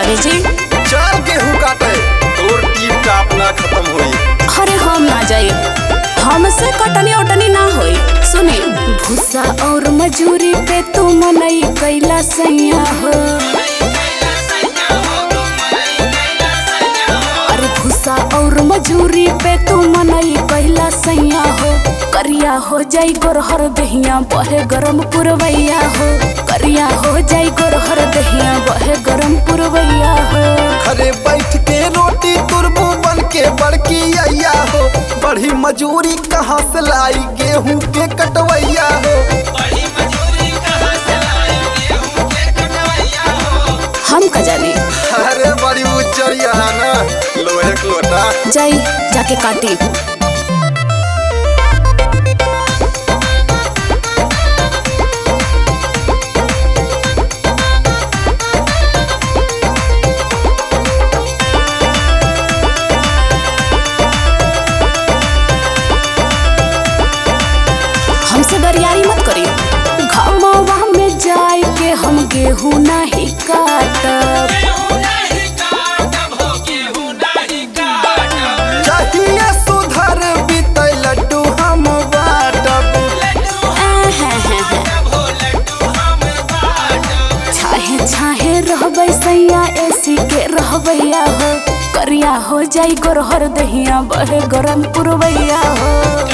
जाबे जी। चल गेहूं काटे तोर टीप टाप ना खत्म होई। अरे हम ना जाए, हमसे कटनी ओटनी ना होई। सुनी, भूसा और मजूरी पे तू मनई कैला सैया हो। अरे भूसा और मजूरी पे तू मनई कैला सैया हो। करिया हो जाई गोरहर दहिया बहे गरम पुरवैया हो। करिया हो जाई गोरहर दहिया बहे गरम पुरवैया हो। घरे बैठ के रोटी तुरबू बन के बड़की अय्या हो। बढ़ी मजूरी कहाँ से लाई गेहूं के कटवैया हो। हम का जाने। अरे बड़ी उच्चरिया है ना, लो एक लोटा जाई जाके काटी। हमसे बरियारी मत करी। घमवा में जाए के हम गेहूं नहीं काटब। चाहिए सुधर बीते लड्डू हम बाटब। छाहे छाहे रहबै सैया एसी के रहबैया हो। करिया हो जाई गोरहर दहिया बहे गरम पुरवैया हो।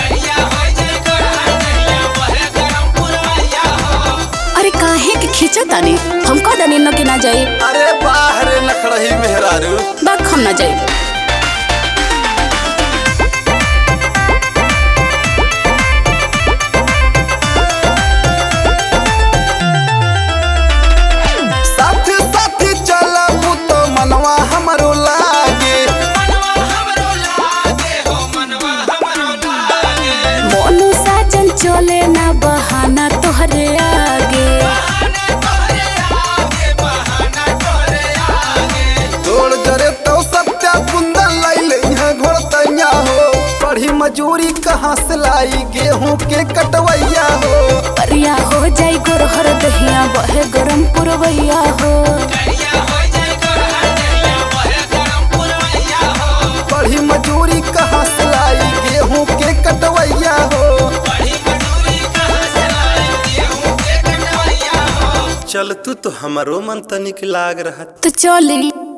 अरे काहे के खींचा तानी, हम का दानी न के ना जाए। अरे बाहर नखड़ही मेहरारू बाक हम ना जाए। साथ साथ चलबू तो मनवा हमरो लागे। मोनू साजन चले ना बहाना तोहरे आगे। तोड़ जरे तो सत्या कुंदन लाइले यहाँ घोड़तैया हो। बढ़ी मजूरी कहाँ से लाई गेहूं के कटवैया हो। करिया हो जाई गोरहर दहिया बहे गरम पुरवैया हो। बढ़ी मजूरी कहाँ से लाई गेहूं के कटवैया हो। चल तू तो हमारो मन तनिक लाग रहा। तो चली।